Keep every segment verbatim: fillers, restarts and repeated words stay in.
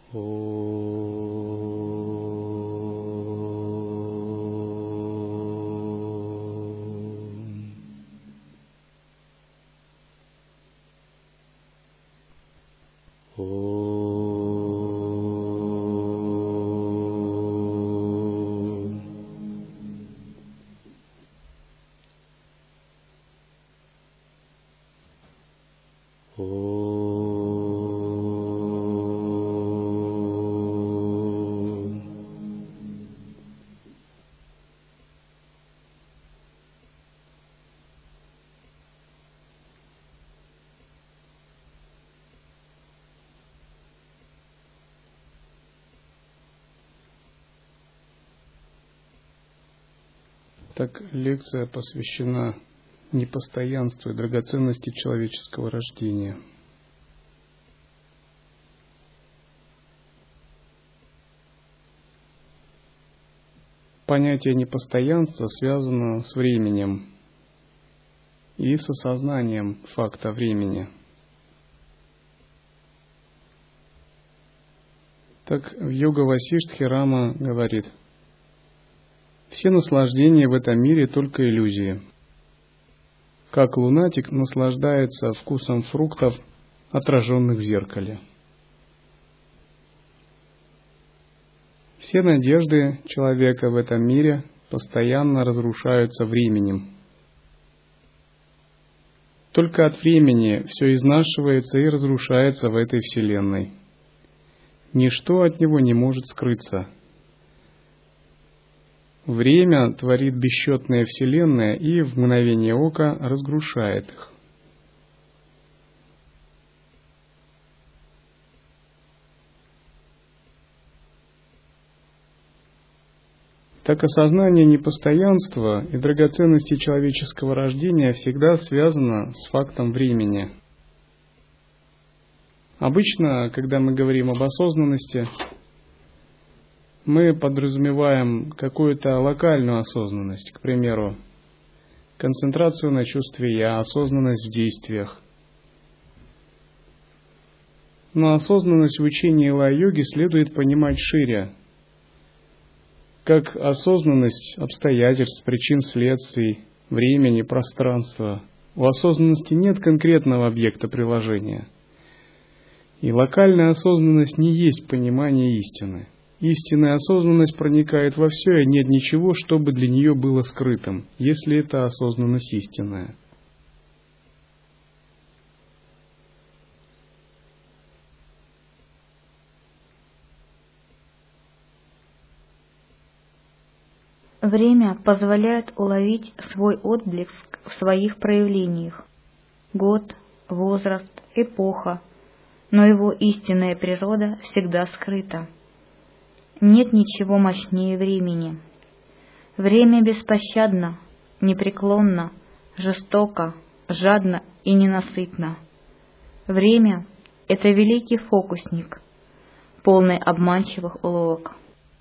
Так, лекция посвящена непостоянству и драгоценности человеческого рождения. Понятие непостоянства связано с временем и с осознанием факта времени. Так в Йога Васиштхи Рама говорит: все наслаждения в этом мире только иллюзии. Как лунатик наслаждается вкусом фруктов, отраженных в зеркале. Все надежды человека в этом мире постоянно разрушаются временем. Только от времени все изнашивается и разрушается в этой вселенной. Ничто от него не может скрыться. Время творит бесчетные вселенные и в мгновение ока разрушает их. Так осознание непостоянства и драгоценности человеческого рождения всегда связано с фактом времени. Обычно, когда мы говорим об осознанности, мы подразумеваем какую-то локальную осознанность, к примеру, концентрацию на чувстве «я», осознанность в действиях. Но осознанность в учении лай-йоги следует понимать шире, как осознанность обстоятельств, причин, следствий, времени, пространства. У осознанности нет конкретного объекта приложения. И локальная осознанность не есть понимание истины. Истинная осознанность проникает во все, и нет ничего, чтобы для нее было скрытым, если это осознанность истинная. Время позволяет уловить свой отблеск в своих проявлениях. Год, возраст, эпоха, но его истинная природа всегда скрыта. Нет ничего мощнее времени. Время беспощадно, непреклонно, жестоко, жадно и ненасытно. Время — это великий фокусник, полный обманчивых уловок.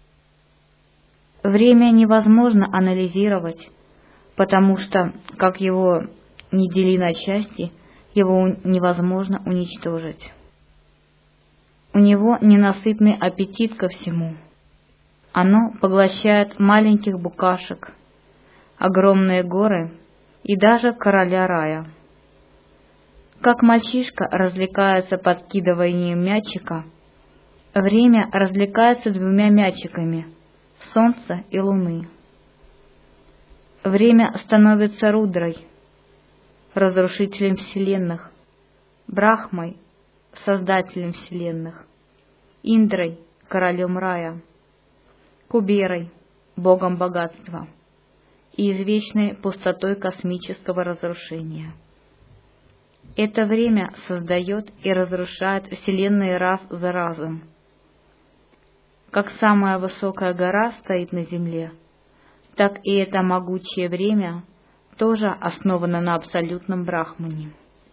Время невозможно анализировать, потому что, как его ни дели на части, его невозможно уничтожить. У него ненасытный аппетит ко всему. Оно поглощает маленьких букашек, огромные горы и даже короля рая. Как мальчишка развлекается подкидыванием мячика, время развлекается двумя мячиками — солнца и луны. Время становится Рудрой, разрушителем вселенных, Брахмой, создателем вселенных, Индрой, королем рая, Куберой, богом богатства, и извечной пустотой космического разрушения. Это время создает и разрушает вселенные раз за разом. Как самая высокая гора стоит на земле, так и это могучее время тоже основано на абсолютном Брахмане.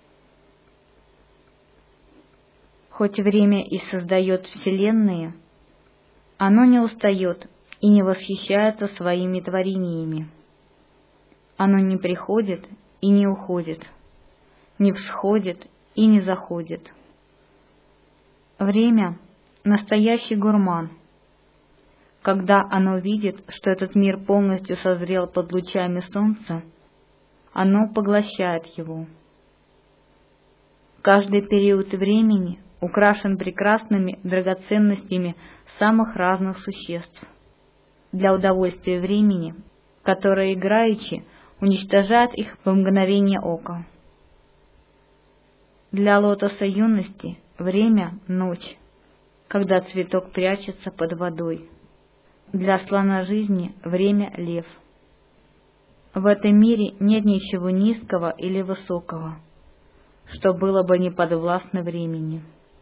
Хоть время и создает вселенные, оно не устает и не восхищается своими творениями. Оно не приходит и не уходит, не всходит и не заходит. Время настоящий гурман. Когда оно видит, что этот мир полностью созрел под лучами солнца, оно поглощает его. Каждый период времени украшен прекрасными драгоценностями самых разных существ для удовольствия времени, которое играючи уничтожает их в мгновение ока. Для лотоса юности время — ночь, когда цветок прячется под водой. Для слона жизни время — лев. В этом мире нет ничего низкого или высокого, что было бы не подвластно времени.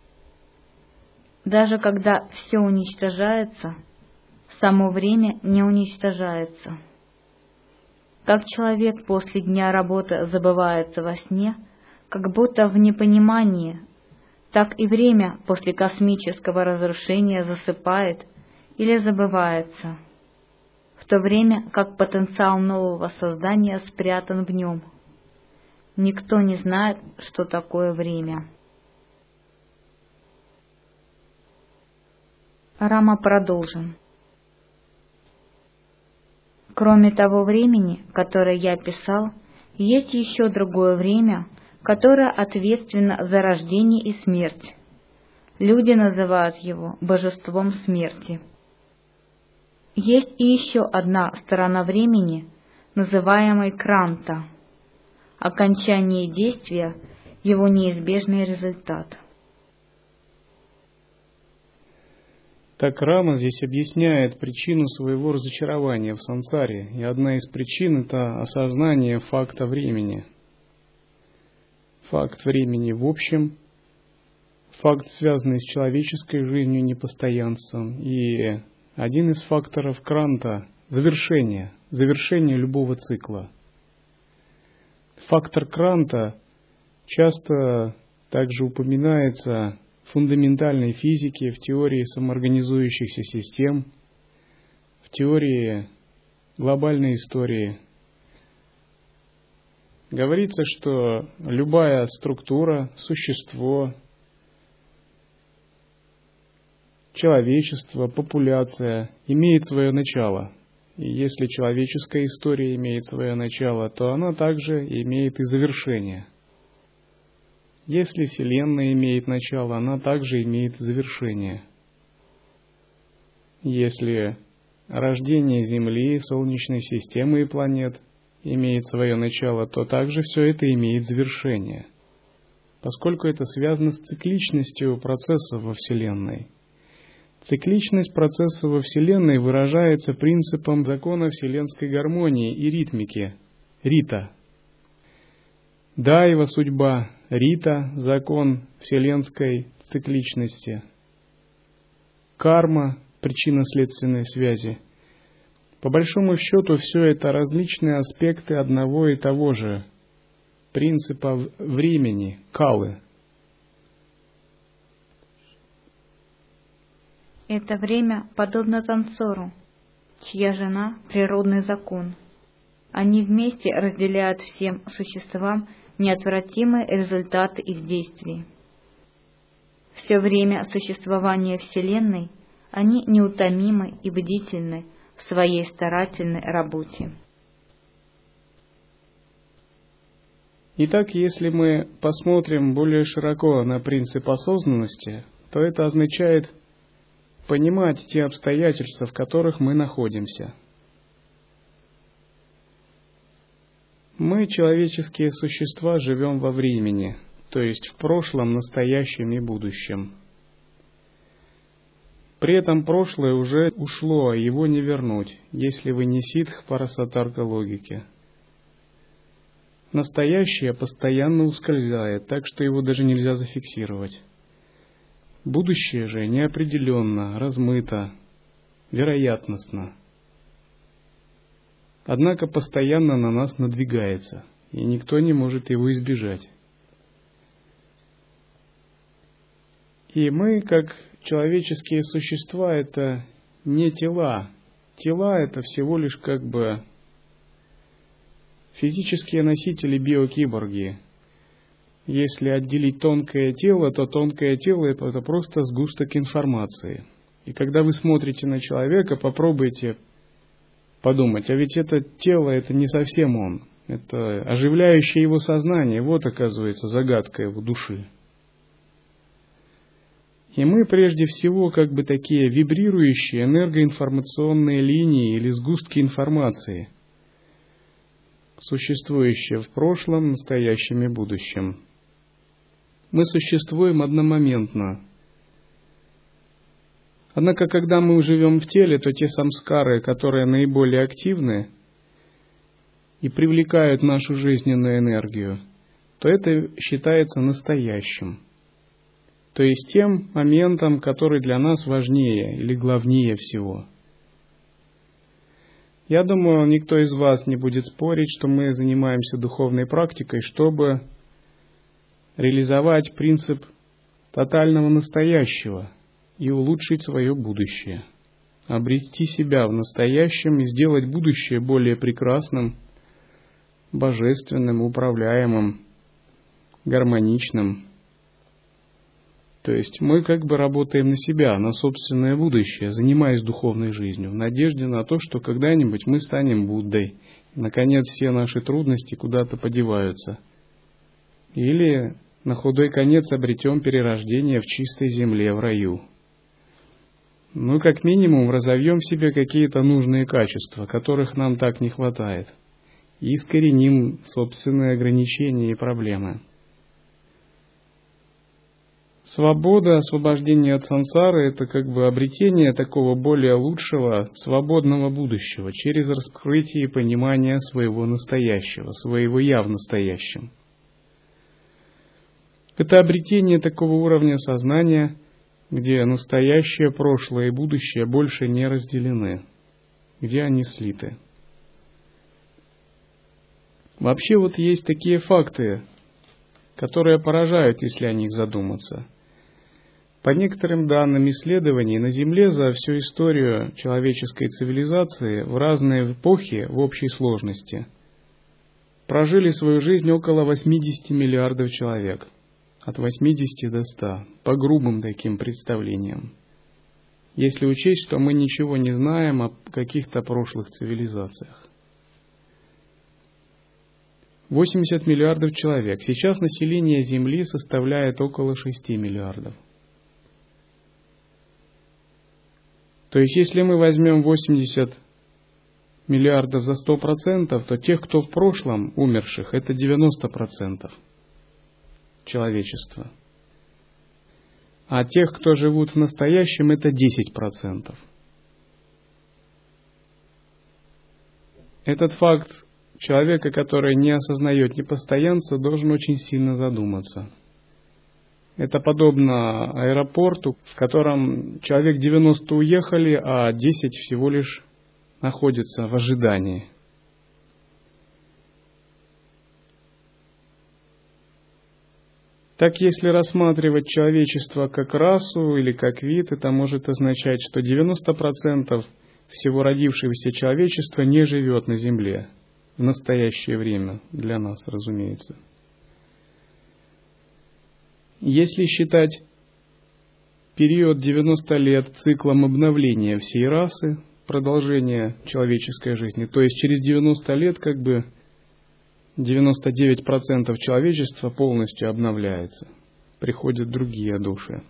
Даже когда все уничтожается, само время не уничтожается. Как человек после дня работы забывается во сне, как будто в непонимании, так и время после космического разрушения засыпает или забывается, в то время как потенциал нового создания спрятан в нем. Никто не знает, что такое время. Рама продолжен. Кроме того времени, которое я писал, есть еще другое время, которое ответственно за рождение и смерть. Люди называют его божеством смерти. Есть и еще одна сторона времени, называемой кранта, окончание действия, его неизбежный результат. Так Рама здесь объясняет причину своего разочарования в сансаре, и одна из причин – это осознание факта времени. Факт времени в общем, факт, связанный с человеческой жизнью, непостоянством, и один из факторов кранта – завершение, завершение любого цикла. Фактор кранта часто также упоминается в фундаментальной физике, в теории самоорганизующихся систем, в теории глобальной истории. Говорится, что любая структура, существо, человечество, популяция имеет свое начало. И если человеческая история имеет свое начало, то она также имеет и завершение. Если Вселенная имеет начало, она также имеет завершение. Если рождение Земли, Солнечной системы и планет имеет свое начало, то также все это имеет завершение, поскольку это связано с цикличностью процессов во Вселенной. Цикличность процесса во Вселенной выражается принципом закона вселенской гармонии и ритмики, рита. Дайва — судьба, рита — закон вселенской цикличности. Карма — причинно-следственной связи. По большому счету, все это различные аспекты одного и того же принципа времени, калы. Это время подобно танцору, чья жена — природный закон. Они вместе разделяют всем существам неотвратимые результаты их действий. Все время существования Вселенной они неутомимы и бдительны в своей старательной работе. Итак, если мы посмотрим более широко на принцип осознанности, то это означает понимать те обстоятельства, в которых мы находимся. Мы, человеческие существа, живем во времени, то есть в прошлом, настоящем и будущем. При этом прошлое уже ушло, а его не вернуть, если вы не ситх парасатарка логики. Настоящее постоянно ускользает, так что его даже нельзя зафиксировать. Будущее же неопределенно, размыто, вероятностно. Однако постоянно на нас надвигается, и никто не может его избежать. И мы, как человеческие существа, это не тела. Тела — это всего лишь как бы физические носители биокиборги. если отделить тонкое тело, то тонкое тело – это просто сгусток информации. И когда вы смотрите на человека, попробуйте подумать, а ведь это тело – это не совсем он. Это оживляющее его сознание. Вот, оказывается, загадка его души. И мы прежде всего как бы такие вибрирующие энергоинформационные линии или сгустки информации, существующие в прошлом, настоящем и будущем. Мы существуем одномоментно. Однако, когда мы живем в теле, то те самскары, которые наиболее активны и привлекают нашу жизненную энергию, то это считается настоящим. То есть тем моментом, который для нас важнее или главнее всего. Я думаю, никто из вас не будет спорить, что мы занимаемся духовной практикой, чтобы реализовать принцип тотального настоящего и улучшить свое будущее, обрести себя в настоящем и сделать будущее более прекрасным, божественным, управляемым, гармоничным. То есть мы как бы работаем на себя, на собственное будущее, занимаясь духовной жизнью, в надежде на то, что когда-нибудь мы станем Буддой, и, наконец, все наши трудности куда-то подеваются. Или на худой конец обретем перерождение в чистой земле, в раю. Ну, как минимум, разовьем в себе какие-то нужные качества, которых нам так не хватает, и искореним собственные ограничения и проблемы. Свобода, освобождение от сансары – это как бы обретение такого более лучшего, свободного будущего через раскрытие и понимание своего настоящего, своего «я» в настоящем. Это обретение такого уровня сознания, где настоящее, прошлое и будущее больше не разделены, где они слиты. Вообще вот есть такие факты, которые поражают, если о них задуматься. По некоторым данным исследований, на Земле за всю историю человеческой цивилизации в разные эпохи в общей сложности прожили свою жизнь около восемьдесят миллиардов человек. От восьмидесяти до ста, по грубым таким представлениям. Если учесть, что мы ничего не знаем о каких-то прошлых цивилизациях. восемьдесят миллиардов человек. Сейчас население Земли составляет около шести миллиардов. То есть, если мы возьмем восемьдесят миллиардов за сто процентов, то тех, кто в прошлом умерших, это девяносто процентов человечества. А тех, кто живут в настоящем, это десять процентов. Этот факт человека, который не осознает непостоянца, должен очень сильно задуматься. Это подобно аэропорту, в котором человек девяносто уехали, а десять всего лишь находятся в ожидании. Так, если рассматривать человечество как расу или как вид, это может означать, что девяносто процентов всего родившегося человечества не живет на Земле в настоящее время, для нас, разумеется. Если считать период девяносто лет циклом обновления всей расы, продолжения человеческой жизни, то есть через девяносто лет как бы девяносто девять процентов человечества полностью обновляется, приходят другие души,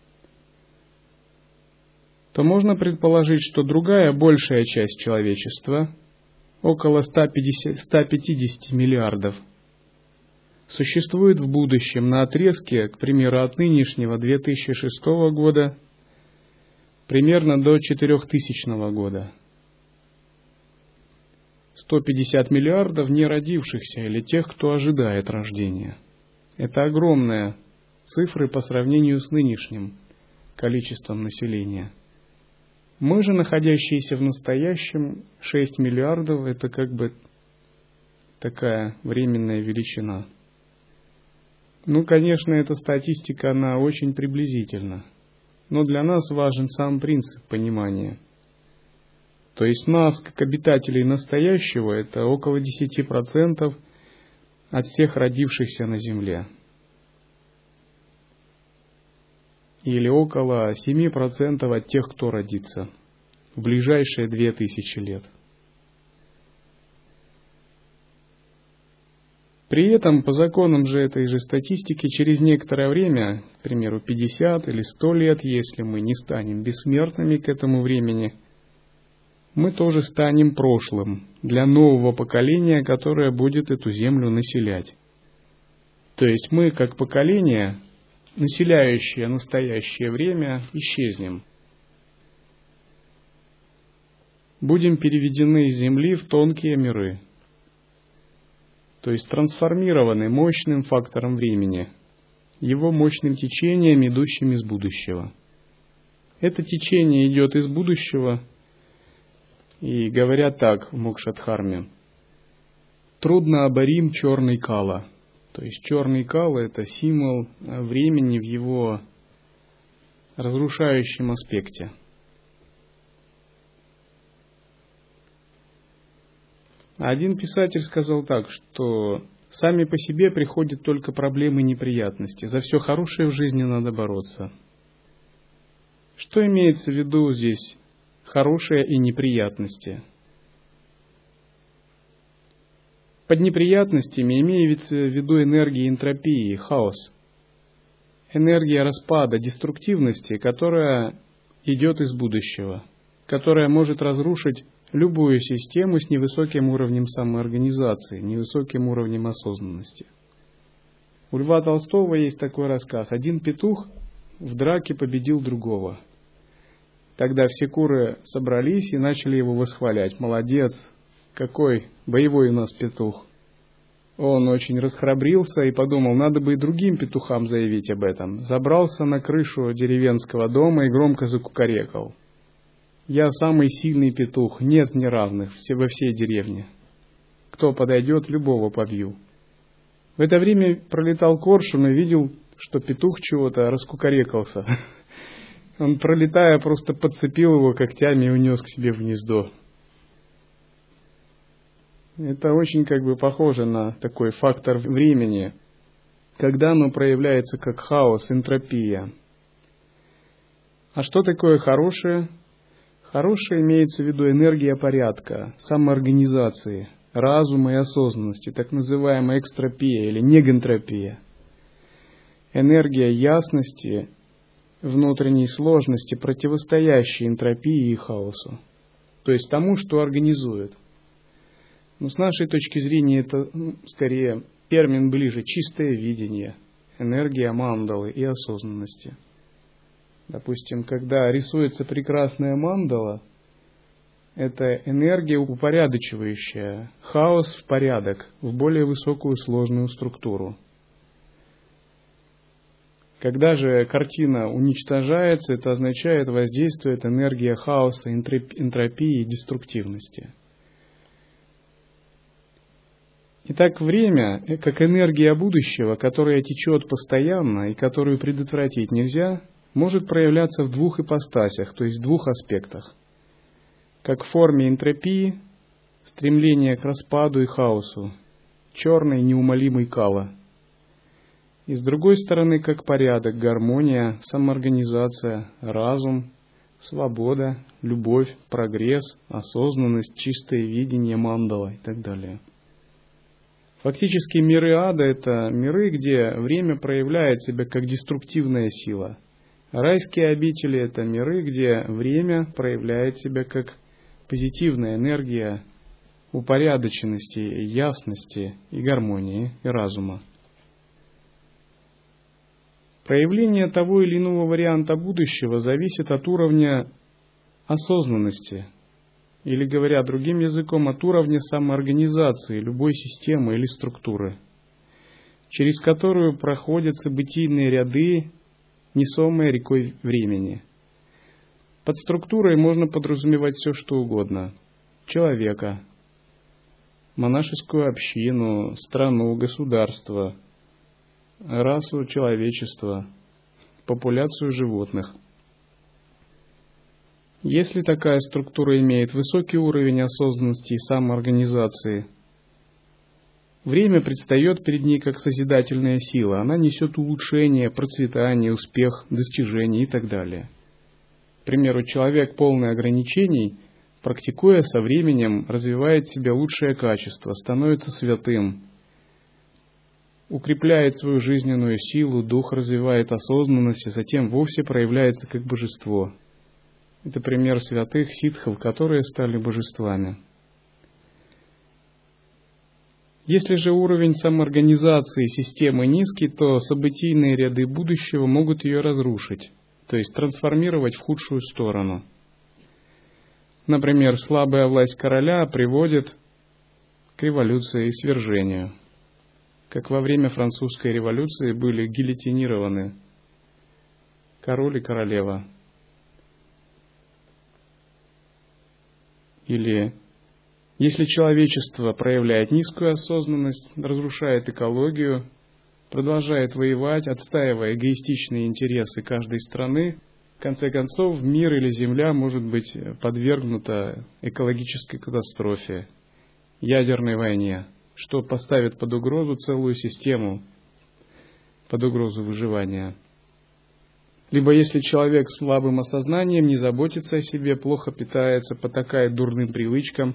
то можно предположить, что другая большая часть человечества, около ста пятидесяти миллиардов, существует в будущем на отрезке, к примеру, от нынешнего две тысячи шестого года примерно до четырехтысячного года. сто пятьдесят миллиардов не родившихся или тех, кто ожидает рождения. Это огромные цифры по сравнению с нынешним количеством населения. Мы же, находящиеся в настоящем, шесть миллиардов, это как бы такая временная величина. Ну, конечно, эта статистика, она очень приблизительна, но для нас важен сам принцип понимания. То есть нас, как обитателей настоящего, это около десять процентов от всех родившихся на Земле. или около семь процентов от тех, кто родится в ближайшие две тысячи лет. При этом, по законам же этой же статистики, через некоторое время, к примеру, пятьдесят или сто лет, если мы не станем бессмертными к этому времени, мы тоже станем прошлым для нового поколения, которое будет эту землю населять. То есть мы, как поколение, населяющее настоящее время, исчезнем. Будем переведены из земли в тонкие миры. То есть трансформированы мощным фактором времени, его мощным течением, идущим из будущего. Это течение идет из будущего, и говорят так в Мокшадхарме: труднооборим черный кала. То есть черный кала — это символ времени в его разрушающем аспекте. Один писатель сказал так, что сами по себе приходят только проблемы и неприятности. За все хорошее в жизни надо бороться. Что имеется в виду здесь хорошее и неприятности? Под неприятностями имеется в виду энергия энтропии, хаос. Энергия распада, деструктивности, которая идет из будущего, которая может разрушить любую систему с невысоким уровнем самоорганизации, невысоким уровнем осознанности. У Льва Толстого есть такой рассказ. Один петух в драке победил другого. Тогда все куры собрались и начали его восхвалять. Молодец, какой боевой у нас петух. Он очень расхрабрился и подумал, надо бы и другим петухам заявить об этом. Забрался на крышу деревенского дома и громко закукарекал: я самый сильный петух, нет мне равных все во всей деревне. Кто подойдет, любого побью. В это время пролетал коршун и видел, что петух чего-то раскукарекался. Он, пролетая, просто подцепил его когтями и унес к себе в гнездо. Это очень как бы похоже на такой фактор времени, когда оно проявляется как хаос, энтропия. А что такое хорошее? Хорошее имеется в виду энергия порядка, самоорганизации, разума и осознанности, так называемая экстропия или негентропия. Энергия ясности, внутренней сложности, противостоящей энтропии и хаосу, то есть тому, что организует. Но с нашей точки зрения это, ну, скорее термин ближе: чистое видение, энергия мандалы и осознанности. Допустим, когда рисуется прекрасная мандала, это энергия упорядочивающая хаос в порядок, в более высокую сложную структуру. Когда же картина уничтожается, это означает, воздействует энергия хаоса, энтропии и деструктивности. Итак, время, как энергия будущего, которая течет постоянно и которую предотвратить нельзя, может проявляться в двух ипостасях, то есть в двух аспектах. Как в форме энтропии, стремление к распаду и хаосу, черной неумолимой кала. И с другой стороны, как порядок, гармония, самоорганизация, разум, свобода, любовь, прогресс, осознанность, чистое видение, мандала и так далее. Фактически миры ада — это миры, где время проявляет себя как деструктивная сила. Райские обители — это миры, где время проявляет себя как позитивная энергия упорядоченности, ясности и гармонии и разума. Проявление того или иного варианта будущего зависит от уровня осознанности, или, говоря другим языком, от уровня самоорганизации любой системы или структуры, через которую проходят событийные ряды, несомые рекой времени. Под структурой можно подразумевать все, что угодно: человека, монашескую общину, страну, государство, расу человечества, популяцию животных. Если такая структура имеет высокий уровень осознанности и самоорганизации, время предстает перед ней как созидательная сила. Она несет улучшение, процветание, успех, достижение и так далее. К примеру, человек, полный ограничений, практикуя со временем, развивает в себе лучшее качество, становится святым, укрепляет свою жизненную силу, дух развивает осознанность, и затем вовсе проявляется как божество. Это пример святых ситхов, которые стали божествами. Если же уровень самоорганизации системы низкий, то событийные ряды будущего могут ее разрушить, то есть трансформировать в худшую сторону. Например, слабая власть короля приводит к революции и свержению, как во время французской революции были гильотинированы король и королева. Или если человечество проявляет низкую осознанность, разрушает экологию, продолжает воевать, отстаивая эгоистичные интересы каждой страны, в конце концов мир или земля может быть подвергнута экологической катастрофе, ядерной войне, что поставит под угрозу целую систему, под угрозу выживания. Либо если человек с слабым осознанием не заботится о себе, плохо питается, потакает дурным привычкам,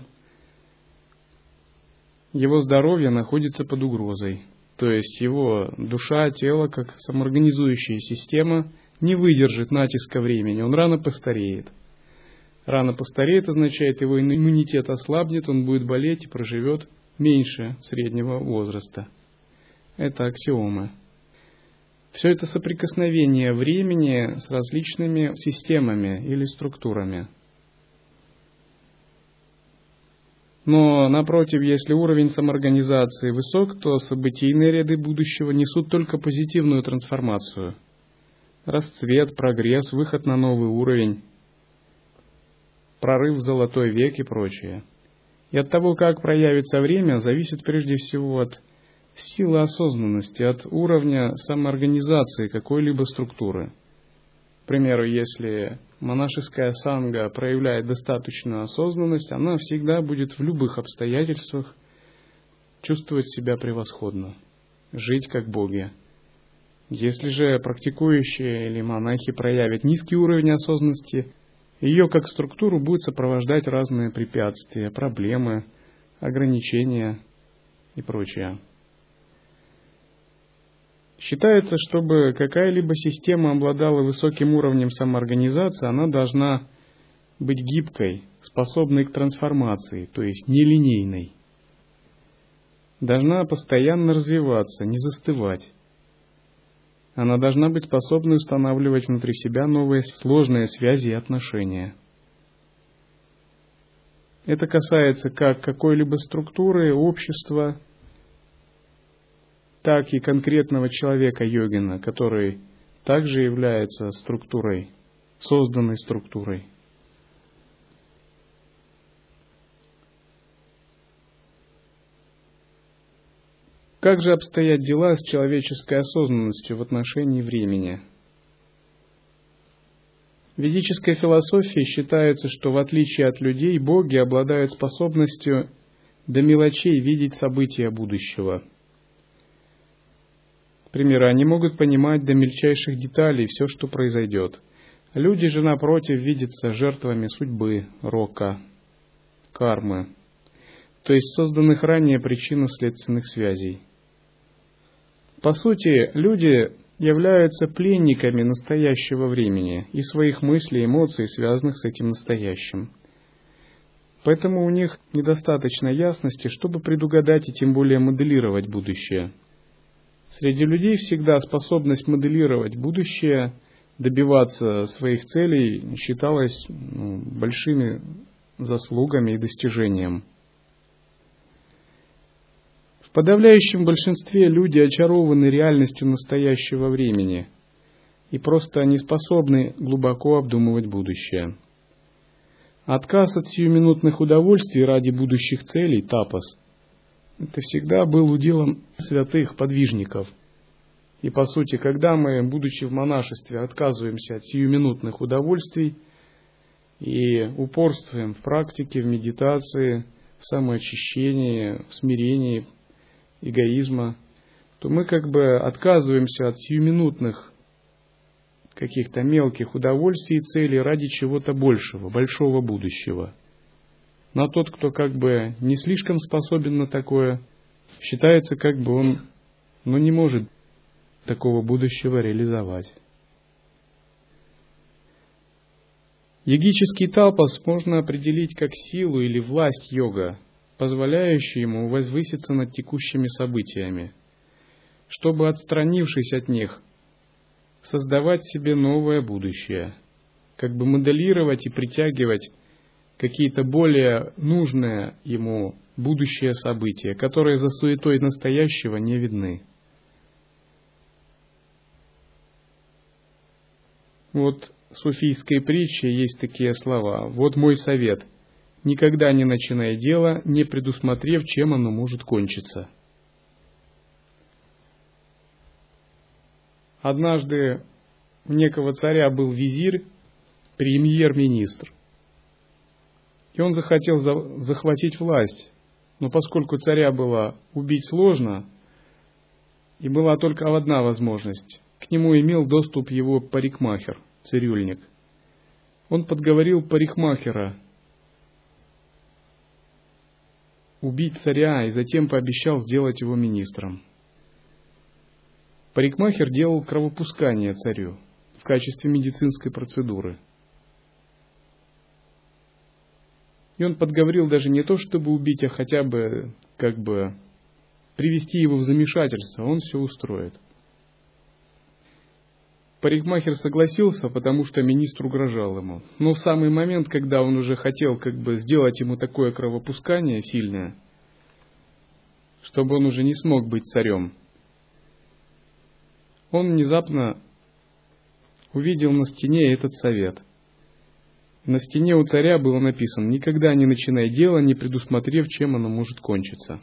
его здоровье находится под угрозой. То есть его душа, тело, как самоорганизующая система, не выдержит натиска времени, он рано постареет. Рано постареет означает, его иммунитет ослабнет, он будет болеть и проживет меньше среднего возраста. Это аксиомы. Все это соприкосновение времени с различными системами или структурами. Но, напротив, если уровень самоорганизации высок, то событийные ряды будущего несут только позитивную трансформацию. Расцвет, прогресс, выход на новый уровень, прорыв в золотой век и прочее. И от того, как проявится время, зависит прежде всего от силы осознанности, от уровня самоорганизации какой-либо структуры. К примеру, если монашеская санга проявляет достаточную осознанность, она всегда будет в любых обстоятельствах чувствовать себя превосходно, жить как боги. Если же практикующие или монахи проявят низкий уровень осознанности, ее как структуру будет сопровождать разные препятствия, проблемы, ограничения и прочее. Считается, чтобы какая-либо система обладала высоким уровнем самоорганизации, она должна быть гибкой, способной к трансформации, то есть нелинейной. Должна постоянно развиваться, не застывать. Она должна быть способной устанавливать внутри себя новые сложные связи и отношения. Это касается как какой-либо структуры, общества, так и конкретного человека-йогина, который также является структурой, созданной структурой. Как же обстоят дела с человеческой осознанностью в отношении времени? В ведической философии считается, что в отличие от людей, боги обладают способностью до мелочей видеть события будущего. К примеру, они могут понимать до мельчайших деталей все, что произойдет. Люди же, напротив, видятся жертвами судьбы, рока, кармы, то есть созданных ранее причинно-следственных связей. По сути, люди являются пленниками настоящего времени и своих мыслей, эмоций, связанных с этим настоящим. Поэтому у них недостаточно ясности, чтобы предугадать и тем более моделировать будущее. Среди людей всегда способность моделировать будущее, добиваться своих целей считалась ну, большими заслугами и достижением. В подавляющем большинстве люди очарованы реальностью настоящего времени и просто не способны глубоко обдумывать будущее. Отказ от сиюминутных удовольствий ради будущих целей, тапас, это всегда был уделом святых подвижников. И по сути, когда мы, будучи в монашестве, отказываемся от сиюминутных удовольствий и упорствуем в практике, в медитации, в самоочищении, в смирении, эгоизма, то мы как бы отказываемся от сиюминутных каких-то мелких удовольствий и целей ради чего-то большего, большого будущего. Но тот, кто как бы не слишком способен на такое, считается, как бы он ну, не может такого будущего реализовать. Йогический тапас можно определить как силу или власть йога, позволяющую ему возвыситься над текущими событиями, чтобы, отстранившись от них, создавать себе новое будущее, как бы моделировать и притягивать какие-то более нужные ему будущие события, которые за суетой настоящего не видны. Вот в суфийской притче есть такие слова: «Вот мой совет, никогда не начинай дело, не предусмотрев, чем оно может кончиться». Однажды у некого царя был визирь, премьер-министр, и он захотел за- захватить власть, но поскольку царя было убить сложно, и была только одна возможность, к нему имел доступ его парикмахер, цирюльник. Он подговорил парикмахера убить царя и затем пообещал сделать его министром. Парикмахер делал кровопускание царю в качестве медицинской процедуры. И он подговорил даже не то, чтобы убить, а хотя бы как бы привести его в замешательство, он все устроит. Парикмахер согласился, потому что министр угрожал ему. Но в самый момент, когда он уже хотел как бы сделать ему такое кровопускание сильное, чтобы он уже не смог быть царем, он внезапно увидел на стене этот совет. На стене у царя было написано: «Никогда не начинай дело, не предусмотрев, чем оно может кончиться».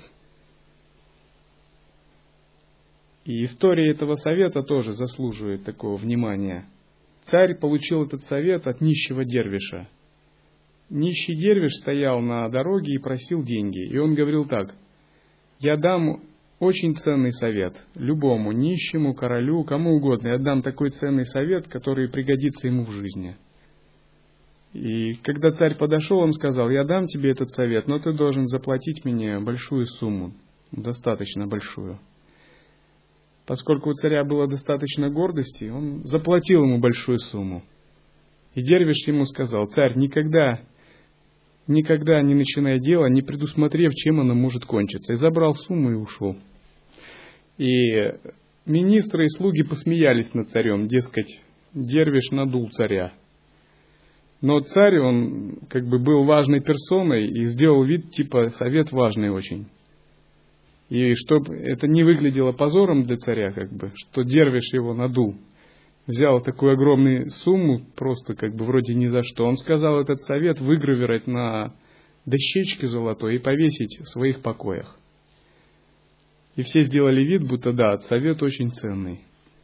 И история этого совета тоже заслуживает такого внимания. Царь получил этот совет от нищего дервиша. Нищий дервиш стоял на дороге и просил деньги. И он говорил так: «Я дам очень ценный совет любому нищему, королю, кому угодно. Я дам такой ценный совет, который пригодится ему в жизни». И когда царь подошел, он сказал: «Я дам тебе этот совет, но ты должен заплатить мне большую сумму, достаточно большую». Поскольку у царя было достаточно гордости, он заплатил ему большую сумму. И дервиш ему сказал: «Царь, никогда, никогда не начинай дело, не предусмотрев, чем оно может кончиться». И забрал сумму и ушел. И министры и слуги посмеялись над царем, дескать, дервиш надул царя. Но царь, он как бы был важной персоной и сделал вид, типа, совет важный очень. И чтобы это не выглядело позором для царя, как бы, что дервиш его надул, взял такую огромную сумму, просто как бы вроде ни за что. Он сказал этот совет выгравировать на дощечке золотой и повесить в своих покоях. И все сделали вид, будто да, совет очень ценный.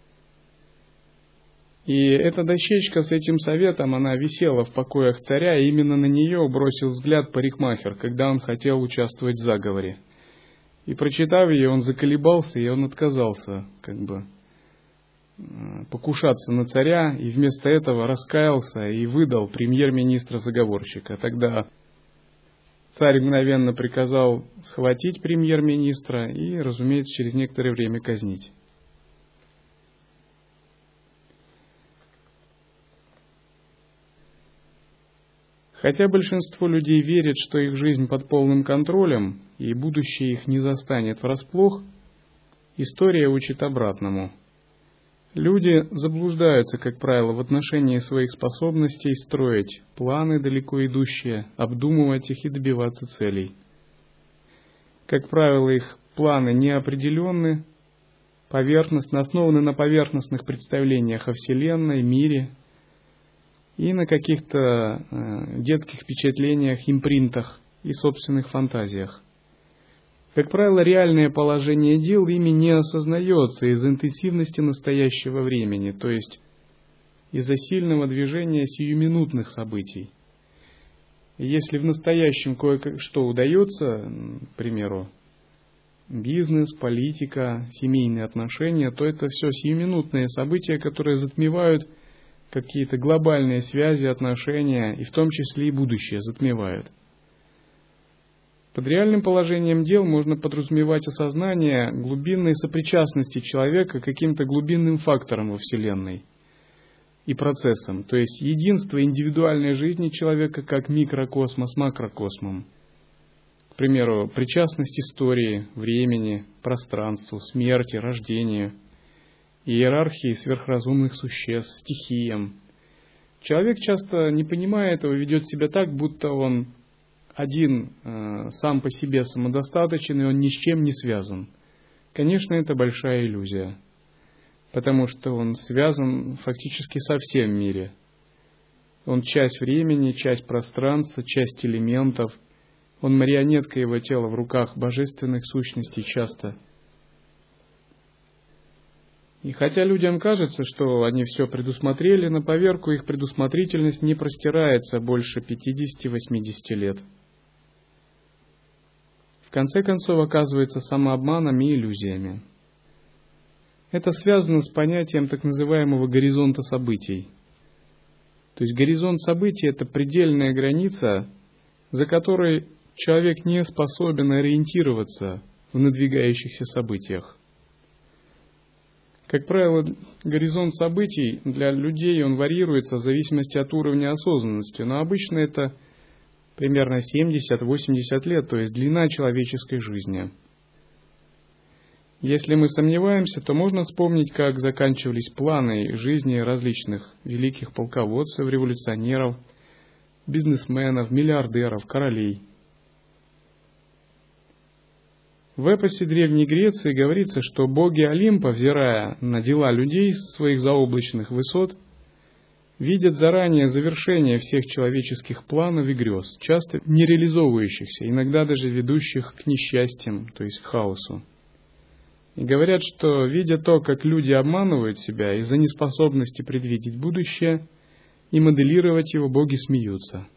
И эта дощечка с этим советом, она висела в покоях царя, и именно на нее бросил взгляд парикмахер, когда он хотел участвовать в заговоре. И прочитав ее, он заколебался, и он отказался как бы покушаться на царя, и вместо этого раскаялся и выдал премьер-министра-заговорщика. Тогда царь мгновенно приказал схватить премьер-министра и, разумеется, через некоторое время казнить. Хотя большинство людей верит, что их жизнь под полным контролем и будущее их не застанет врасплох, история учит обратному. Люди заблуждаются, как правило, в отношении своих способностей строить планы далеко идущие, обдумывать их и добиваться целей. Как правило, их планы неопределенны, поверхностно, основаны на поверхностных представлениях о Вселенной, мире и на каких-то э, детских впечатлениях, импринтах и собственных фантазиях. Как правило, реальное положение дел ими не осознается из-за интенсивности настоящего времени, то есть из-за сильного движения сиюминутных событий. И если в настоящем кое-что удается, к примеру, бизнес, политика, семейные отношения, то это все сиюминутные события, которые затмевают какие-то глобальные связи, отношения, и в том числе и будущее затмевают. Под реальным положением дел можно подразумевать осознание глубинной сопричастности человека к каким-то глубинным факторам во Вселенной и процессам, то есть единство индивидуальной жизни человека как микрокосма с макрокосмом. К примеру, причастность истории, времени, пространству, смерти, рождению, иерархии сверхразумных существ, стихиям. Человек часто, не понимая этого, ведет себя так, будто он один э, сам по себе самодостаточен, и он ни с чем не связан. Конечно, это большая иллюзия, потому что он связан фактически со всем в мире. Он часть времени, часть пространства, часть элементов. Он марионетка его тела в руках божественных сущностей часто. И хотя людям кажется, что они все предусмотрели, на поверку их предусмотрительность не простирается больше пятидесяти-восьмидесяти лет. В конце концов, оказывается самообманом и иллюзиями. Это связано с понятием так называемого горизонта событий. То есть горизонт событий – это предельная граница, за которой человек не способен ориентироваться в надвигающихся событиях. Как правило, горизонт событий для людей он варьируется в зависимости от уровня осознанности, но обычно это примерно семьдесят-восемьдесят лет, то есть длина человеческой жизни. Если мы сомневаемся, то можно вспомнить, как заканчивались планы жизни различных великих полководцев, революционеров, бизнесменов, миллиардеров, королей. В эпосе Древней Греции говорится, что боги Олимпа, взирая на дела людей с своих заоблачных высот, видят заранее завершение всех человеческих планов и грез, часто не реализовывающихся, иногда даже ведущих к несчастьям, то есть к хаосу. И говорят, что, видя то, как люди обманывают себя из-за неспособности предвидеть будущее и моделировать его, боги смеются.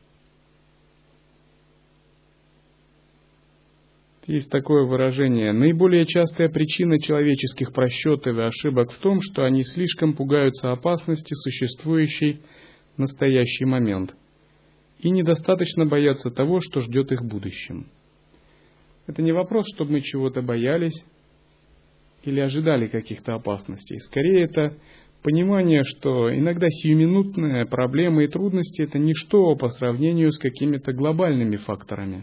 Есть такое выражение: наиболее частая причина человеческих просчетов и ошибок в том, что они слишком пугаются опасности, существующей в настоящий момент, и недостаточно боятся того, что ждет их в будущем. Это не вопрос, чтобы мы чего-то боялись или ожидали каких-то опасностей. Скорее, это понимание, что иногда сиюминутные проблемы и трудности – это ничто по сравнению с какими-то глобальными факторами.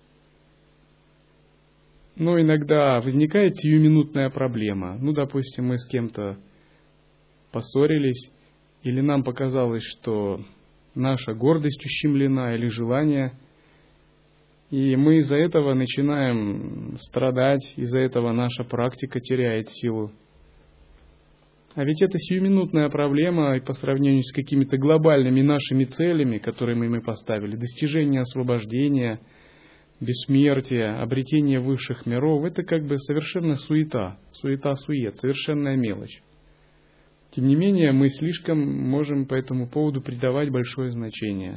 Но иногда возникает сиюминутная проблема. Ну, допустим, мы с кем-то поссорились, или нам показалось, что наша гордость ущемлена, или желание, и мы из-за этого начинаем страдать, из-за этого наша практика теряет силу. А ведь это сиюминутная проблема, и по сравнению с какими-то глобальными нашими целями, которые мы поставили, достижение освобождения, бессмертие, обретение высших миров, это как бы совершенно суета, суета-сует, совершенная мелочь. Тем не менее, мы слишком можем по этому поводу придавать большое значение.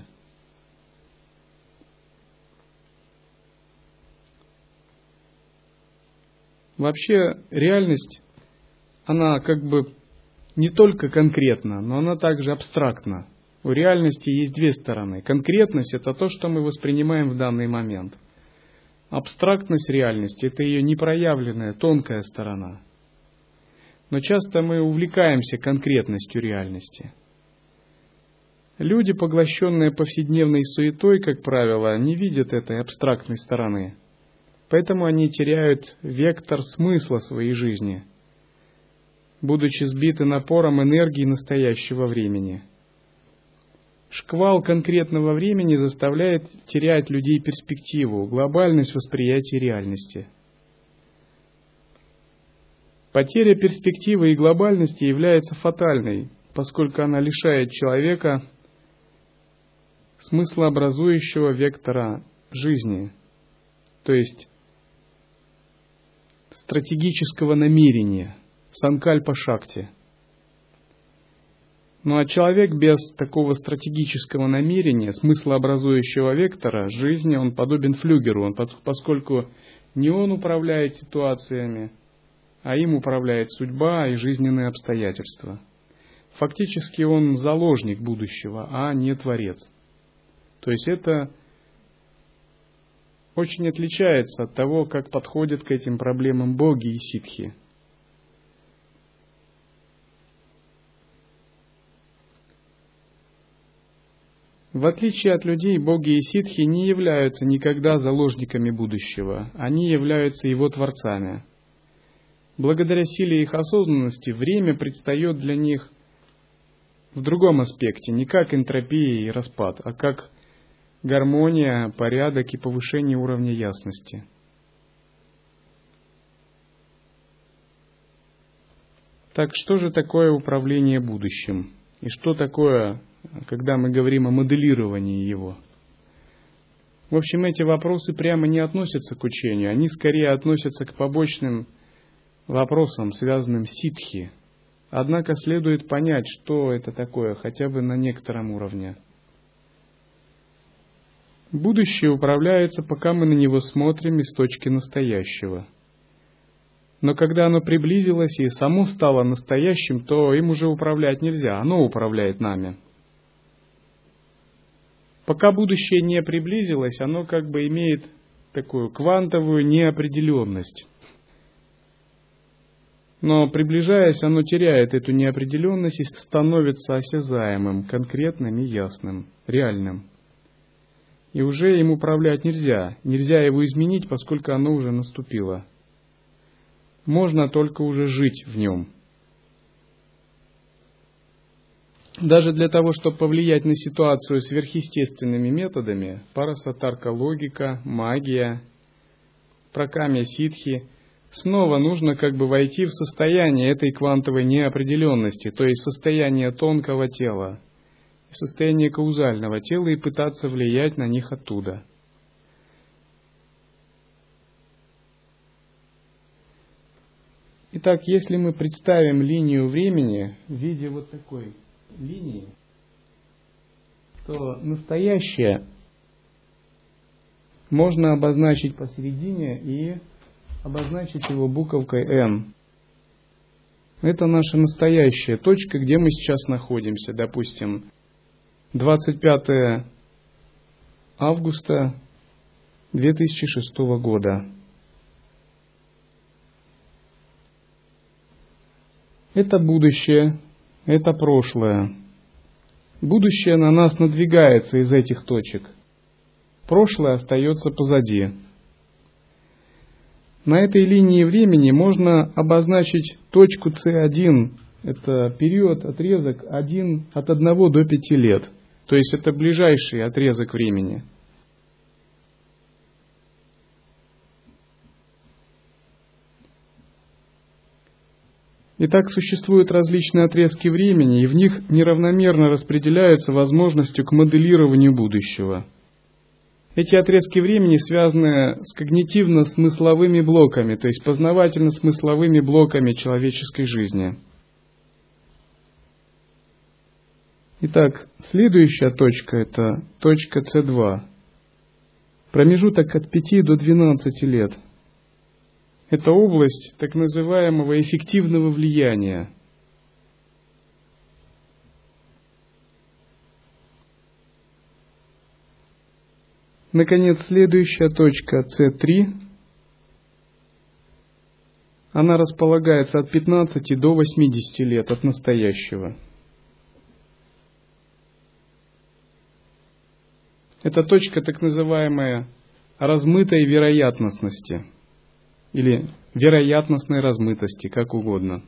Вообще, реальность, она как бы не только конкретна, но она также абстрактна. У реальности есть две стороны. Конкретность – это то, что мы воспринимаем в данный момент. Абстрактность реальности – это ее непроявленная, тонкая сторона. Но часто мы увлекаемся конкретностью реальности. Люди, поглощенные повседневной суетой, как правило, не видят этой абстрактной стороны. Поэтому они теряют вектор смысла своей жизни, будучи сбиты напором энергии настоящего времени. Шквал конкретного времени заставляет терять людей перспективу, глобальность восприятия реальности. Потеря перспективы и глобальности является фатальной, поскольку она лишает человека смыслообразующего вектора жизни, то есть стратегического намерения, санкальпа-шакти. Ну а человек без такого стратегического намерения, смыслообразующего вектора жизни, он подобен флюгеру, он, поскольку Не он управляет ситуациями, а им управляет судьба и жизненные обстоятельства. Фактически он заложник будущего, а не творец. То есть это очень отличается от того, как подходят к этим проблемам боги и ситхи. В отличие от людей, боги и ситхи не являются никогда заложниками будущего, они являются его творцами. Благодаря силе их осознанности время предстает для них в другом аспекте, не как энтропия и распад, а как гармония, порядок и повышение уровня ясности. Так что же такое управление будущим? И что такое, когда мы говорим о моделировании его? В общем, эти вопросы прямо не относятся к учению, они скорее относятся к побочным вопросам, связанным с ситхи. Однако следует понять, что это такое, хотя бы на некотором уровне. Будущее управляется, пока мы на него смотрим из точки настоящего. Но когда оно приблизилось и само стало настоящим, то им уже управлять нельзя, оно управляет нами. Пока будущее не приблизилось, оно как бы имеет такую квантовую неопределенность. Но приближаясь, оно теряет эту неопределенность и становится осязаемым, конкретным и ясным, реальным. И уже им управлять нельзя, нельзя его изменить, поскольку оно уже наступило. Можно только уже жить в нем. Даже для того, чтобы повлиять на ситуацию сверхъестественными методами, парасатарка логика, магия, пракамья ситхи, снова нужно как бы войти в состояние этой квантовой неопределенности, то есть состояние тонкого тела, состояние каузального тела и пытаться влиять на них оттуда. Итак, если мы представим линию времени в виде вот такой линии, то настоящее можно обозначить посередине и обозначить его буковкой N. Это наша настоящая точка, где мы сейчас находимся. Допустим, двадцать пятое августа две тысячи шестого года. Это будущее, это прошлое. Будущее на нас надвигается из этих точек. Прошлое остается позади. На этой линии времени можно обозначить точку С один. Это период, отрезок один, от одного до пяти лет. То есть это ближайший отрезок времени. Итак, существуют различные отрезки времени, и в них неравномерно распределяются возможности к моделированию будущего. Эти отрезки времени связаны с когнитивно-смысловыми блоками, то есть познавательно-смысловыми блоками человеческой жизни. Итак, следующая точка – это точка С два. Промежуток от пяти до двенадцати лет. Это область так называемого эффективного влияния. Наконец, следующая точка С три. Она располагается от пятнадцати до восьмидесяти лет от настоящего. Это точка так называемая размытой вероятностности или вероятностной размытости, как угодно.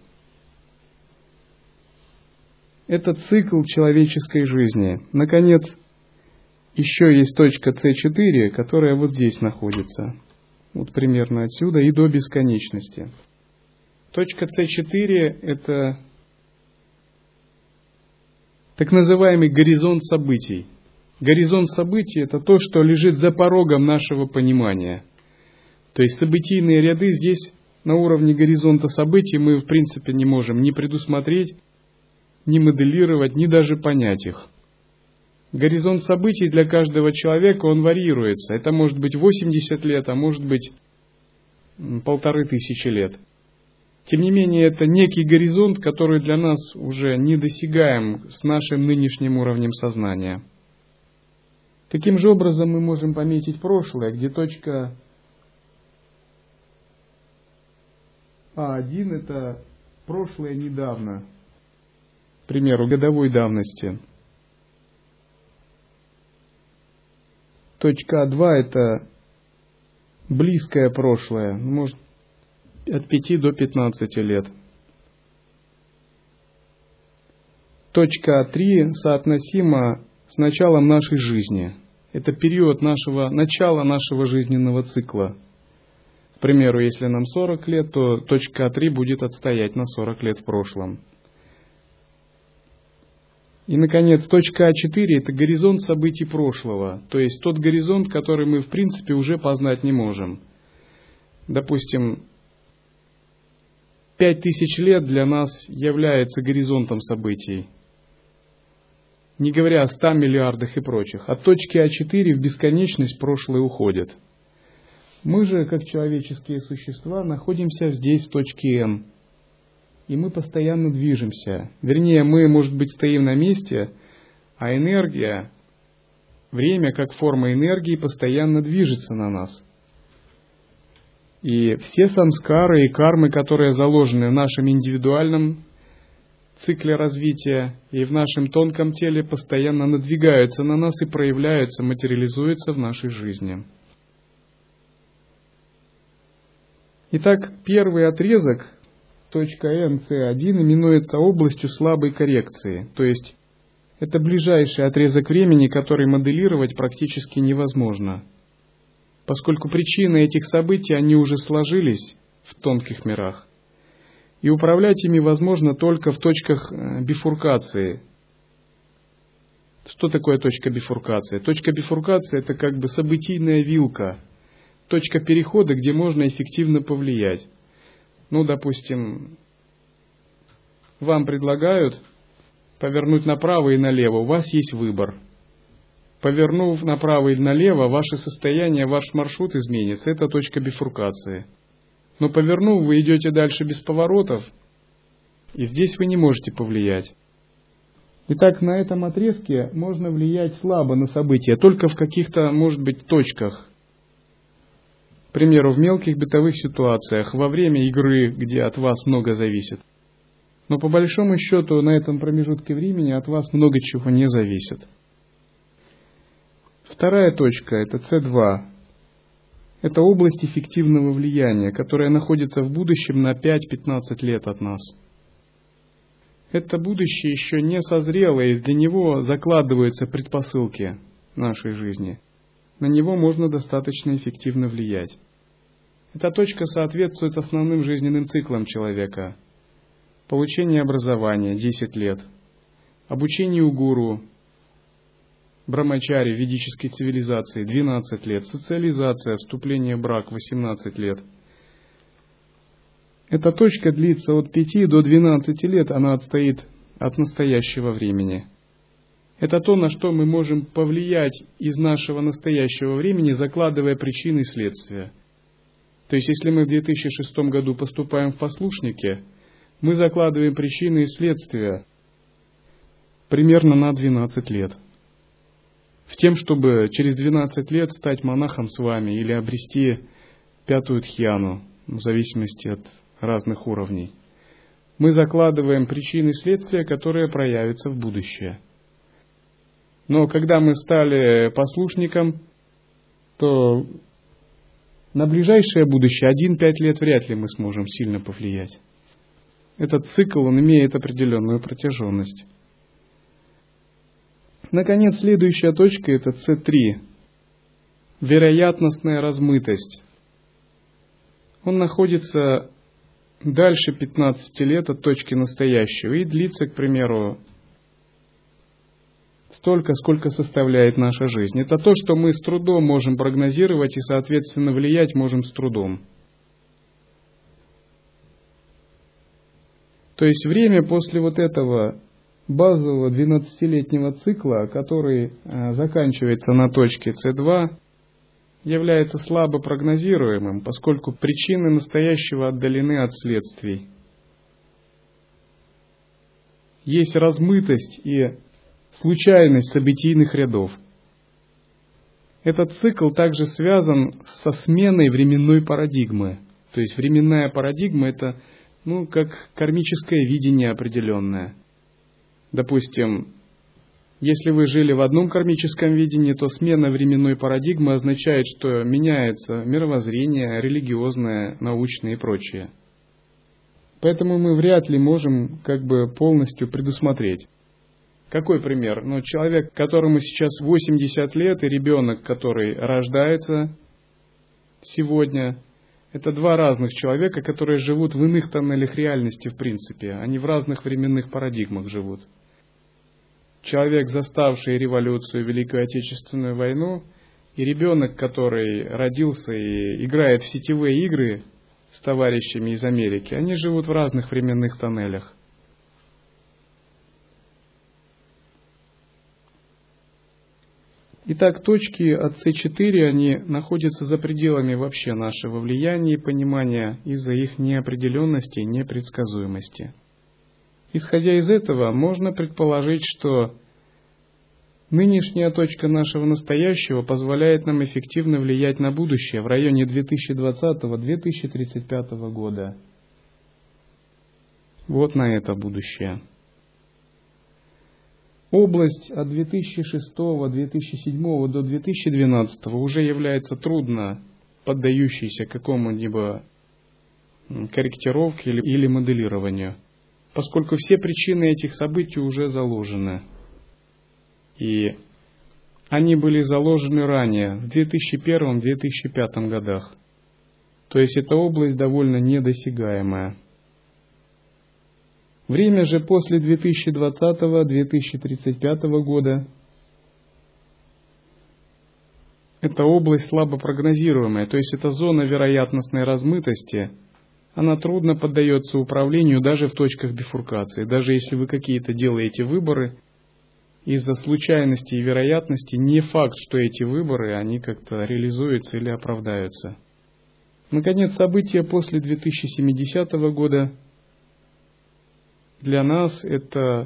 Это цикл человеческой жизни. Наконец, еще есть точка С четыре, которая вот здесь находится. Вот примерно отсюда и до бесконечности. Точка С четыре – это так называемый горизонт событий. Горизонт событий – это то, что лежит за порогом нашего понимания. То есть событийные ряды здесь на уровне горизонта событий мы в принципе не можем ни предусмотреть, ни моделировать, ни даже понять их. Горизонт событий для каждого человека, он варьируется. Это может быть восемьдесят лет, а может быть полторы тысячи лет. Тем не менее, это некий горизонт, который для нас уже недосягаем с нашим нынешним уровнем сознания. Таким же образом мы можем пометить прошлое, где точка А один – это прошлое недавно, к примеру, годовой давности. Точка А два – это близкое прошлое, может, от пяти до пятнадцати лет. Точка А три соотносима с началом нашей жизни. Это период нашего, начала нашего жизненного цикла. К примеру, если нам сорок лет, то точка А три будет отстоять на сорок лет в прошлом. И, наконец, точка А четыре – это горизонт событий прошлого, то есть тот горизонт, который мы, в принципе, уже познать не можем. Допустим, пять тысяч лет для нас является горизонтом событий, не говоря о ста миллиардах и прочих. От точки А четыре в бесконечность прошлое уходит. Мы же, как человеческие существа, находимся здесь, в точке М. И мы постоянно движемся. Вернее, мы, может быть, стоим на месте, а энергия, время как форма энергии постоянно движется на нас. И все самскары и кармы, которые заложены в нашем индивидуальном цикле развития и в нашем тонком теле, постоянно надвигаются на нас и проявляются, материализуются в нашей жизни. Итак, первый отрезок, точка М С один, именуется областью слабой коррекции, то есть это ближайший отрезок времени, который моделировать практически невозможно, поскольку причины этих событий, они уже сложились в тонких мирах, и управлять ими возможно только в точках бифуркации. Что такое точка бифуркации? Точка бифуркации – это как бы событийная вилка, точка перехода, где можно эффективно повлиять. Ну, допустим, вам предлагают повернуть направо и налево, у вас есть выбор. Повернув направо или налево, ваше состояние, ваш маршрут изменится. Это точка бифуркации. Но повернув, вы идете дальше без поворотов, и здесь вы не можете повлиять. Итак, на этом отрезке можно влиять слабо на события, только в каких-то, может быть, точках. К примеру, в мелких бытовых ситуациях, во время игры, где от вас много зависит. Но по большому счету на этом промежутке времени от вас много чего не зависит. Вторая точка – это С два. Это область эффективного влияния, которая находится в будущем на пять-пятнадцать лет от нас. Это будущее еще не созрело, и для него закладываются предпосылки нашей жизни. На него можно достаточно эффективно влиять. Эта точка соответствует основным жизненным циклам человека. Получение образования – десять лет. Обучение у гуру, брамачари, ведической цивилизации – двенадцать лет. Социализация, вступление в брак – восемнадцать лет. Эта точка длится от пяти до двенадцати лет, она отстоит от настоящего времени. Это то, на что мы можем повлиять из нашего настоящего времени, закладывая причины и следствия. То есть, если мы в две тысячи шестом году поступаем в послушники, мы закладываем причины и следствия примерно на двенадцать лет. В тем, чтобы через двенадцать лет стать монахом с вами или обрести пятую дхьяну, в зависимости от разных уровней. Мы закладываем причины и следствия, которые проявятся в будущее. Но когда мы стали послушником, то на ближайшее будущее один-пять лет вряд ли мы сможем сильно повлиять. Этот цикл, он имеет определенную протяженность. Наконец, следующая точка – это С три. Вероятностная размытость. Он находится дальше пятнадцати лет от точки настоящего и длится, к примеру, столько, сколько составляет наша жизнь. Это то, что мы с трудом можем прогнозировать и, соответственно, влиять можем с трудом. То есть время после вот этого базового двенадцатилетнего цикла, который заканчивается на точке С два, является слабо прогнозируемым, поскольку причины настоящего отдалены от следствий. Есть размытость и случайность событийных рядов. Этот цикл также связан со сменой временной парадигмы. То есть временная парадигма – это ну, как кармическое видение определенное. Допустим, если вы жили в одном кармическом видении, то смена временной парадигмы означает, что меняется мировоззрение, религиозное, научное и прочее. Поэтому мы вряд ли можем как бы полностью предусмотреть. Какой пример? Ну, человек, которому сейчас восемьдесят лет, и ребенок, который рождается сегодня, это два разных человека, которые живут в иных тоннелях реальности в принципе. Они в разных временных парадигмах живут. Человек, заставший революцию, Великую Отечественную войну, и ребенок, который родился и играет в сетевые игры с товарищами из Америки, они живут в разных временных тоннелях. Итак, точки от С четыре, они находятся за пределами вообще нашего влияния и понимания из-за их неопределенности и непредсказуемости. Исходя из этого, можно предположить, что нынешняя точка нашего настоящего позволяет нам эффективно влиять на будущее в районе две тысячи двадцатого — две тысячи тридцать пятого года. Вот на это будущее. Область от две тысячи шестого — две тысячи седьмого до две тысячи двенадцатого уже является трудно поддающейся какому-либо корректировке или моделированию, поскольку все причины этих событий уже заложены. И они были заложены ранее, в две тысячи первом — две тысячи пятом годах. То есть эта область довольно недосягаемая. Время же после две тысячи двадцатого — две тысячи тридцать пятого года – это область слабо прогнозируемая, то есть это зона вероятностной размытости. Она трудно поддается управлению даже в точках бифуркации. Даже если вы какие-то делаете выборы, из-за случайности и вероятности не факт, что эти выборы, они как-то реализуются или оправдаются. Наконец, события после две тысячи семидесятого года для нас это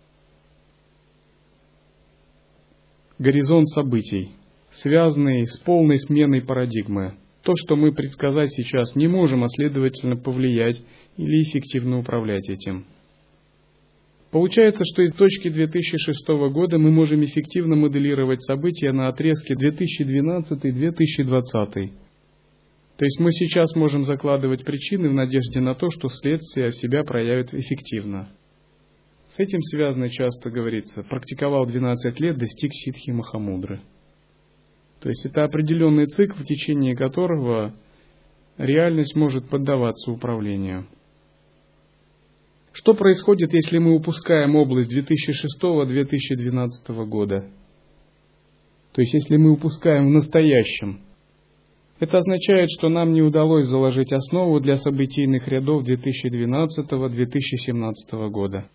горизонт событий, связанный с полной сменой парадигмы. То, что мы предсказать сейчас не можем, а следовательно повлиять или эффективно управлять этим. Получается, что из точки две тысячи шестого года мы можем эффективно моделировать события на отрезке две тысячи двенадцатый — две тысячи двадцатый. То есть мы сейчас можем закладывать причины в надежде на то, что следствие себя проявит эффективно. С этим связано часто говорится: практиковал двенадцать лет, достиг ситхи Махамудры. То есть это определенный цикл, в течение которого реальность может поддаваться управлению. Что происходит, если мы упускаем область две тысячи шестого — две тысячи двенадцатого года? То есть если мы упускаем в настоящем, это означает, что нам не удалось заложить основу для событийных рядов две тысячи двенадцатого — две тысячи семнадцатого года.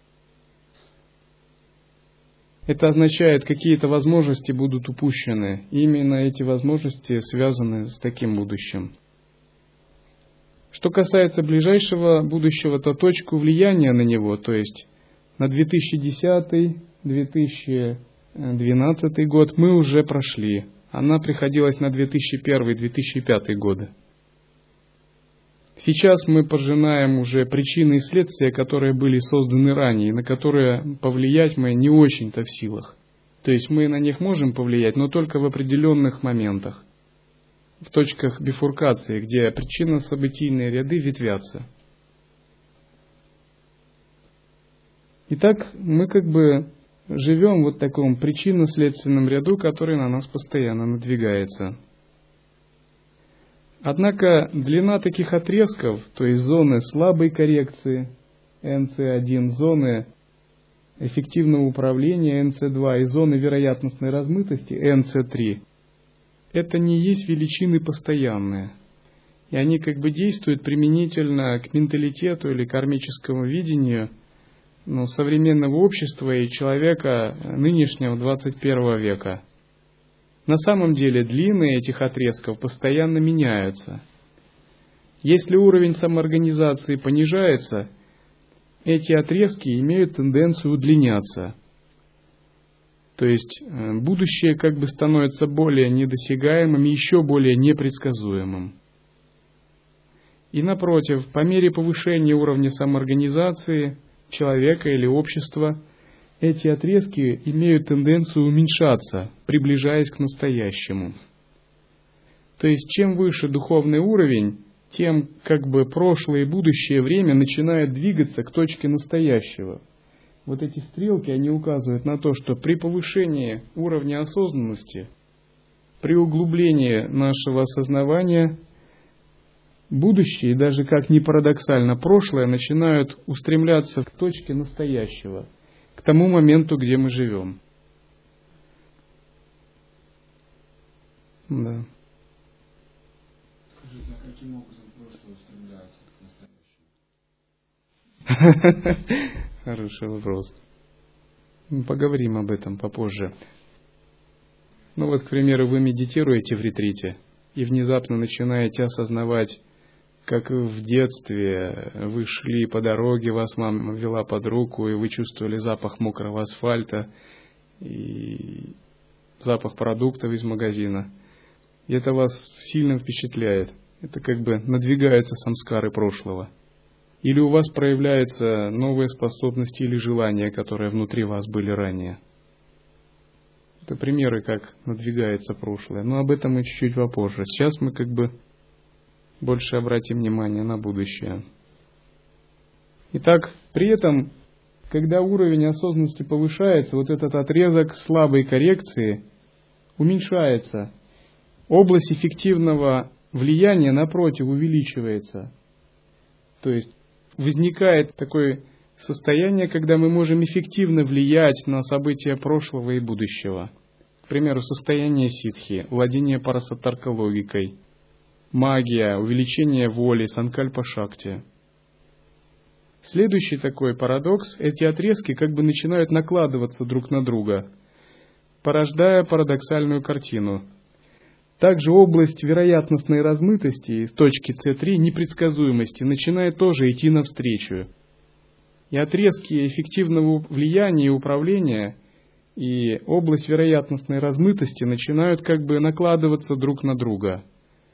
Это означает, какие-то возможности будут упущены. И именно эти возможности связаны с таким будущим. Что касается ближайшего будущего, то точку влияния на него, то есть на две тысячи десятый — две тысячи двенадцатый год, мы уже прошли. Она приходилась на две тысячи первый — две тысячи пятый годы. Сейчас мы пожинаем уже причины и следствия, которые были созданы ранее, и на которые повлиять мы не очень-то в силах. То есть мы на них можем повлиять, но только в определенных моментах, в точках бифуркации, где причинно-событийные ряды ветвятся. Итак, мы как бы живем вот в таком причинно-следственном ряду, который на нас постоянно надвигается. Однако длина таких отрезков, то есть зоны слабой коррекции эн цэ один, зоны эффективного управления эн цэ два и зоны вероятностной размытости эн цэ три, это не есть величины постоянные. И они как бы действуют применительно к менталитету или кармическому видению, ну, современного общества и человека нынешнего двадцать первого века. на самом деле длины этих отрезков постоянно меняются. Если уровень самоорганизации понижается, эти отрезки имеют тенденцию удлиняться. То есть будущее как бы становится более недосягаемым и еще более непредсказуемым. И напротив, по мере повышения уровня самоорганизации человека или общества, эти отрезки имеют тенденцию уменьшаться, приближаясь к настоящему. То есть, чем выше духовный уровень, тем как бы прошлое и будущее время начинают двигаться к точке настоящего. Вот эти стрелки, они указывают на то, что при повышении уровня осознанности, при углублении нашего осознавания, будущее, и даже как ни парадоксально, прошлое начинают устремляться к точке настоящего, к тому моменту, где мы живем. Да. Скажите, а каким образом прошлое устремляется к настоящему? Хороший вопрос. Поговорим об этом попозже. Ну вот, к примеру, вы медитируете в ретрите и внезапно начинаете осознавать, как в детстве вы шли по дороге, вас мама вела под руку, и вы чувствовали запах мокрого асфальта и запах продуктов из магазина. И это вас сильно впечатляет. Это как бы надвигаются самскары прошлого. Или у вас проявляются новые способности или желания, которые внутри вас были ранее. Это примеры, как надвигается прошлое. Но об этом мы чуть-чуть попозже. Сейчас мы как бы больше обратим внимание на будущее. Итак, при этом, когда уровень осознанности повышается, вот этот отрезок слабой коррекции уменьшается. Область эффективного влияния, напротив, увеличивается. То есть возникает такое состояние, когда мы можем эффективно влиять на события прошлого и будущего. К примеру, состояние ситхи, владение парасаттарка логикой, магия, увеличение воли, санкальпа-шакти. Следующий такой парадокс, эти отрезки как бы начинают накладываться друг на друга, порождая парадоксальную картину. Также область вероятностной размытости с точки С три, непредсказуемости, начинает тоже идти навстречу. И отрезки эффективного влияния и управления и область вероятностной размытости начинают как бы накладываться друг на друга.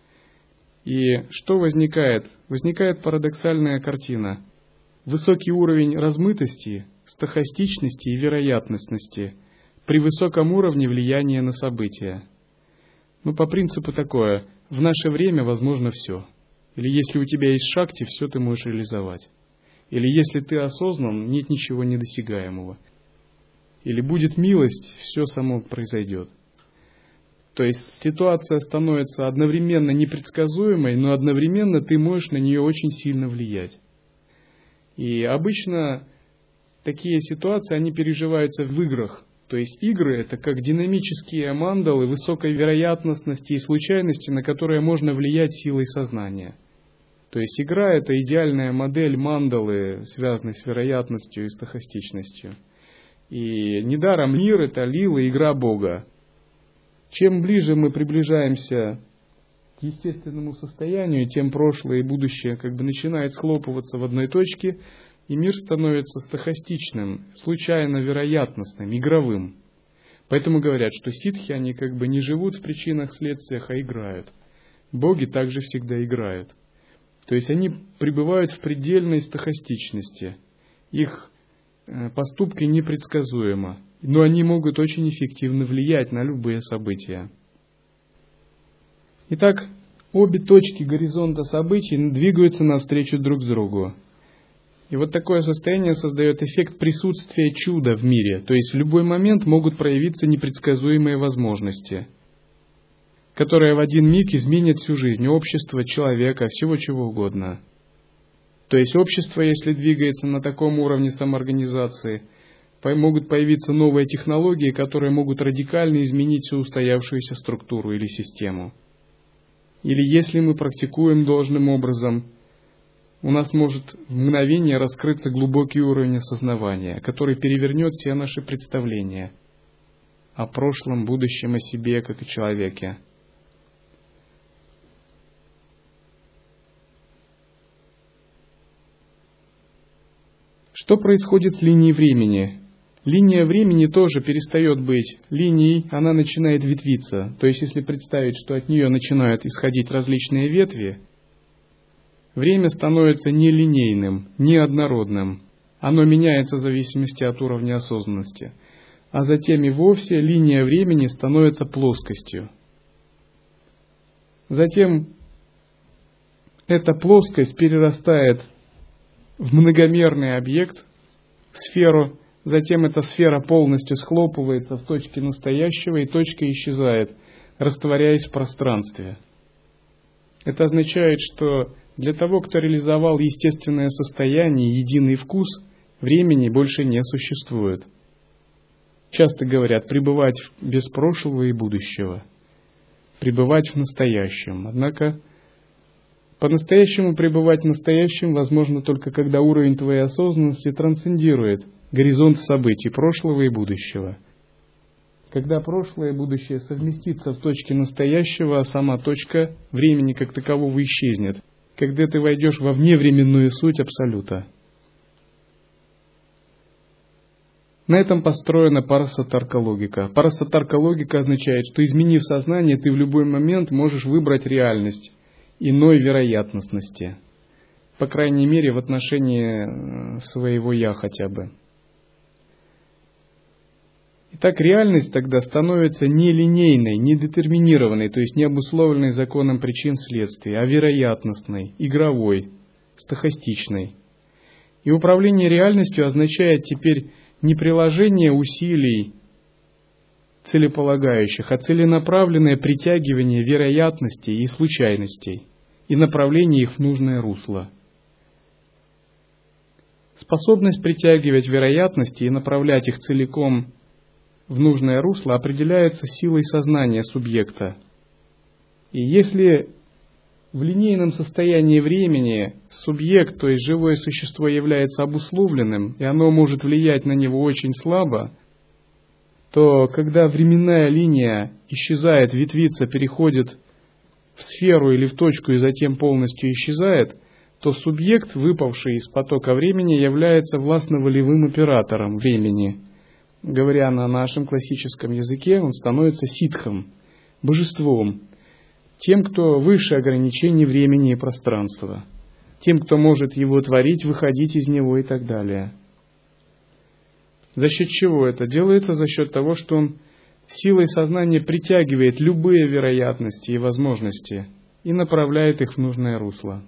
И что возникает? Возникает парадоксальная картина. Высокий уровень размытости, стохастичности и вероятностности при высоком уровне влияния на события. Ну, по принципу такое, в наше время возможно все. Или если у тебя есть шакти, все ты можешь реализовать. Или если ты осознан, нет ничего недосягаемого. Или будет милость, все само произойдет. То есть ситуация становится одновременно непредсказуемой, но одновременно ты можешь на нее очень сильно влиять. И обычно такие ситуации, они переживаются в играх. То есть игры — это как динамические мандалы высокой вероятностности и случайности, на которые можно влиять силой сознания. То есть игра — это идеальная модель мандалы, связанной с вероятностью и стохастичностью. И недаром мир — это лила, игра Бога. Чем ближе мы приближаемся к естественному состоянию, тем прошлое и будущее как бы начинает схлопываться в одной точке, и мир становится стохастичным, случайно вероятностным, игровым. Поэтому говорят, что ситхи, они как бы не живут в причинах, следствиях, а играют. Боги также всегда играют. То есть они пребывают в предельной стохастичности. Их поступки непредсказуемы, но они могут очень эффективно влиять на любые события. Итак, обе точки горизонта событий двигаются навстречу друг другу. И вот такое состояние создает эффект присутствия чуда в мире, то есть в любой момент могут проявиться непредсказуемые возможности, которые в один миг изменят всю жизнь общества, человека, всего чего угодно. То есть общество, если двигается на таком уровне самоорганизации, могут появиться новые технологии, которые могут радикально изменить всю устоявшуюся структуру или систему. Или если мы практикуем должным образом, у нас может в мгновение раскрыться глубокий уровень осознавания, который перевернет все наши представления о прошлом, будущем, о себе, как о человеке. Что происходит с линией времени? Линия времени тоже перестает быть линией, она начинает ветвиться. То есть, если представить, что от нее начинают исходить различные ветви, время становится нелинейным, неоднородным. Оно меняется в зависимости от уровня осознанности. А затем и вовсе линия времени становится плоскостью. Затем эта плоскость перерастает в многомерный объект, сферу, затем эта сфера полностью схлопывается в точке настоящего, и точка исчезает, растворяясь в пространстве. Это означает, что для того, кто реализовал естественное состояние, единый вкус, времени больше не существует. Часто говорят пребывать без прошлого и будущего, пребывать в настоящем. Однако по-настоящему пребывать в настоящем возможно только когда уровень твоей осознанности трансцендирует горизонт событий прошлого и будущего. Когда прошлое и будущее совместится в точке настоящего, а сама точка времени как такового исчезнет, когда ты войдешь во вневременную суть Абсолюта. На этом построена парасатарка-логика. Парасатарка-логика означает, что, изменив сознание, ты в любой момент можешь выбрать реальность иной вероятностности. По крайней мере, в отношении своего «я» хотя бы. Итак, реальность тогда становится не линейной, не детерминированной, то есть не обусловленной законом причин-следствий, а вероятностной, игровой, стохастичной. И управление реальностью означает теперь не приложение усилий целеполагающих, а целенаправленное притягивание вероятностей и случайностей и направление их в нужное русло. Способность притягивать вероятности и направлять их целиком в нужное русло определяется силой сознания субъекта. И если в линейном состоянии времени субъект, то есть живое существо, является обусловленным, и оно может влиять на него очень слабо, то когда временная линия исчезает, ветвится, переходит в сферу или в точку и затем полностью исчезает, то субъект, выпавший из потока времени, является властно-волевым оператором времени. Говоря на нашем классическом языке, он становится ситхом, божеством, тем, кто выше ограничений времени и пространства, тем, кто может его творить, выходить из него и так далее. За счет чего это делается? За счет того, что он силой сознания притягивает любые вероятности и возможности и направляет их в нужное русло.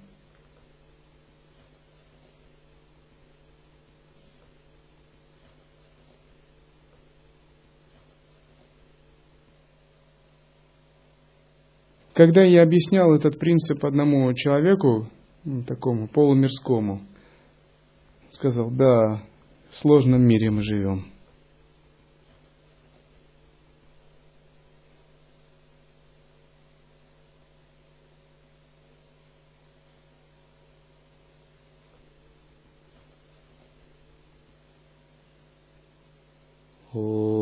Когда я объяснял этот принцип одному человеку, такому полумирскому, сказал: да, в сложном мире мы живем. О